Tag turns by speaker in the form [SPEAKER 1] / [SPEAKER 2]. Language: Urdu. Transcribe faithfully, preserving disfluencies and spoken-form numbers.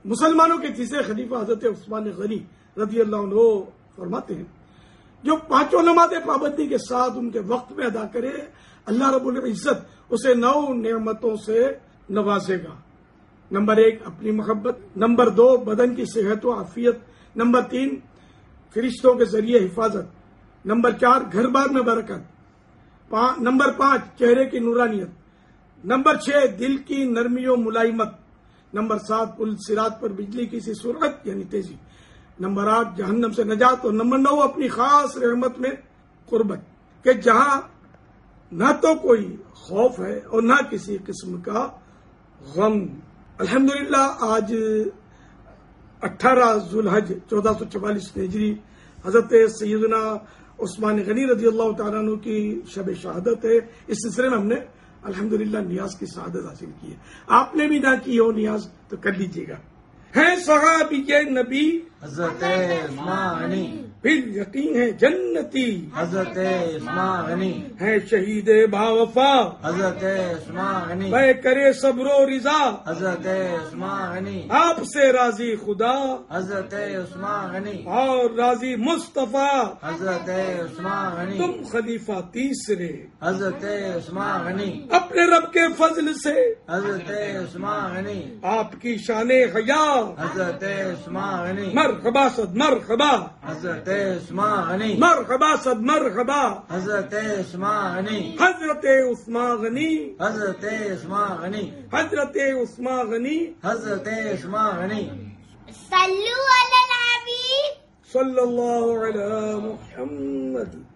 [SPEAKER 1] مسلمانوں کے تیسرے خلیفہ حضرت عثمان غنی رضی اللہ عنہ فرماتے ہیں جو پانچوں نمازیں پابندی کے ساتھ ان کے وقت میں ادا کرے اللہ رب العزت اسے نو نعمتوں سے نوازے گا. نمبر ایک اپنی محبت، نمبر دو بدن کی صحت و عافیت، نمبر تین فرشتوں کے ذریعے حفاظت، نمبر چار گھر بار میں برکت، نمبر پانچ چہرے کی نورانیت، نمبر چھ دل کی نرمی و ملائمت، نمبر سات پل صراط پر بجلی کی سی سرعت یعنی تیزی، نمبر آٹھ جہنم سے نجات، اور نمبر نو اپنی خاص رحمت میں قربت کہ جہاں نہ تو کوئی خوف ہے اور نہ کسی قسم کا غم. الحمدللہ آج اٹھارہ ذوالحج چودہ سو چوالیس ہجری حضرت سیدنا عثمان غنی رضی اللہ تعالیٰ عنہ کی شب شہادت ہے. اس سلسلے میں ہم نے الحمدللہ نیاز کی سعادت حاصل کی ہے. آپ نے بھی نہ کی ہو نیاز تو کر لیجیے گا. ہے صحابی کے نبی
[SPEAKER 2] حضرت عثمان غنی،
[SPEAKER 1] پھر یقین ہے جنتی
[SPEAKER 2] حضرت عثمان غنی،
[SPEAKER 1] ہے شہید باوفا
[SPEAKER 2] حضرت عثمان غنی،
[SPEAKER 1] بے کرے صبر و رضا
[SPEAKER 2] حضرت عثمان غنی،
[SPEAKER 1] آپ سے راضی خدا
[SPEAKER 2] حضرت عثمان غنی،
[SPEAKER 1] اور راضی مصطفیٰ
[SPEAKER 2] حضرت عثمان غنی،
[SPEAKER 1] تم خلیفہ تیسرے
[SPEAKER 2] حضرت عثمان غنی،
[SPEAKER 1] اپنے رب کے فضل سے
[SPEAKER 2] حضرت عثمان غنی،
[SPEAKER 1] آپ کی شان حیا
[SPEAKER 2] حضرت عثمان غنی،
[SPEAKER 1] مرحبا صد مرحبا
[SPEAKER 2] حضرت عثمان غنی،
[SPEAKER 1] مرحبا صد مرحبا
[SPEAKER 2] حضرت عثمان غنی،
[SPEAKER 1] حضرت عثمان غنی
[SPEAKER 2] حضرت عثمان غنی،
[SPEAKER 1] حضرت عثمان غنی
[SPEAKER 2] حضرت عثمان غنی.
[SPEAKER 3] صلوا علی الحبیب
[SPEAKER 1] صلی اللہ علی محمد.